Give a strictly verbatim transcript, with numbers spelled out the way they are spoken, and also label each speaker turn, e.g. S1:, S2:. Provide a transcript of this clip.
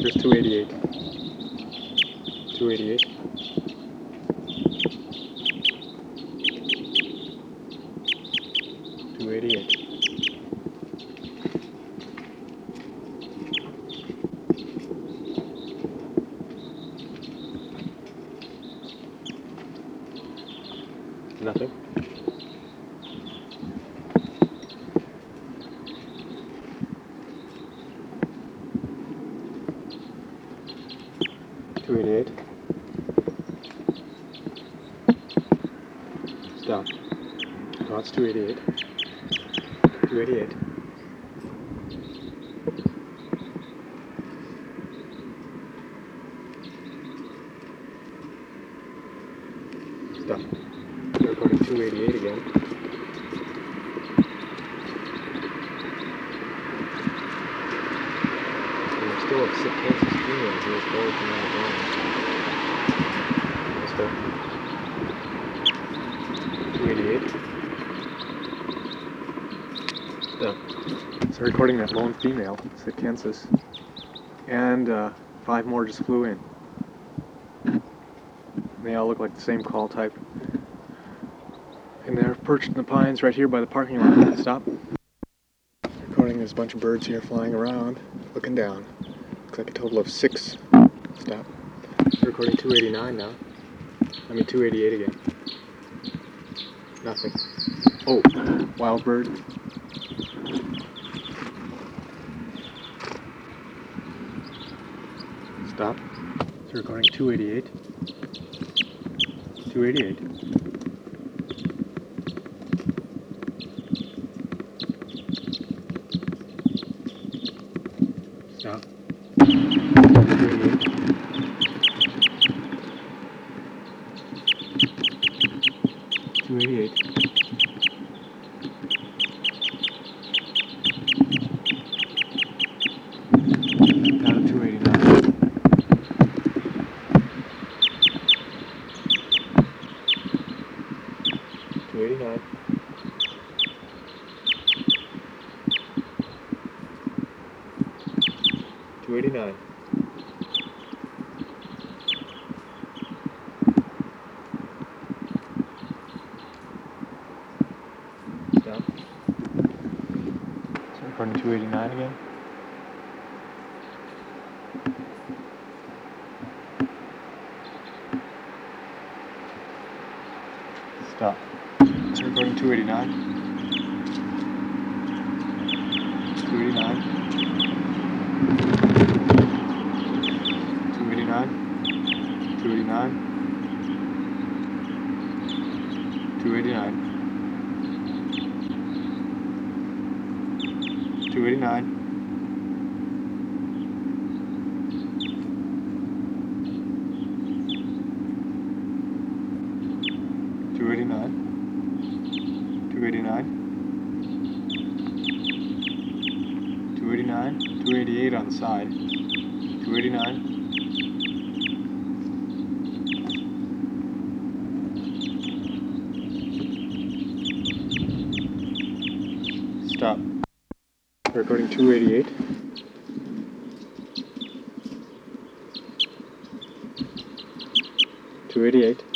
S1: Here's two eighty-eight. two eighty-eight. two eighty-eight. Nothing. two eighty-eight. Stop. No, it's two eighty-eight. two eighty-eight. Stop. We're recording two eighty-eight again. And we're still at Sick Kansas female here, forward from Alabama. two eighty-eight. Stop. So recording that lone female, Sick Kansas. And uh, five more just flew in. They all look like the same call type. And they're perched in the pines right here by the parking lot. Stop. Recording this bunch of birds here flying around, looking down. Looks like a total of six. Stop. Recording two eighty-nine now. I mean two eighty-eight again. Nothing. Oh, wild bird. Stop. So recording two eighty-eight. two eighty-eight. Stop. two eighty-eight. two eighty-eight. Down to two eighty-nine. two eighty-nine. two eighty-nine. Stop. So recording two eighty-nine again. Stop. So recording two eighty-nine. two eighty-nine. two eighty-nine. two eighty-nine. two eighty-nine. two eighty-nine. two eighty-nine. two eighty-nine. two eighty-nine. two eighty-eight on the side. two eighty-nine. Stop. Recording two eighty-eight. two eighty-eight.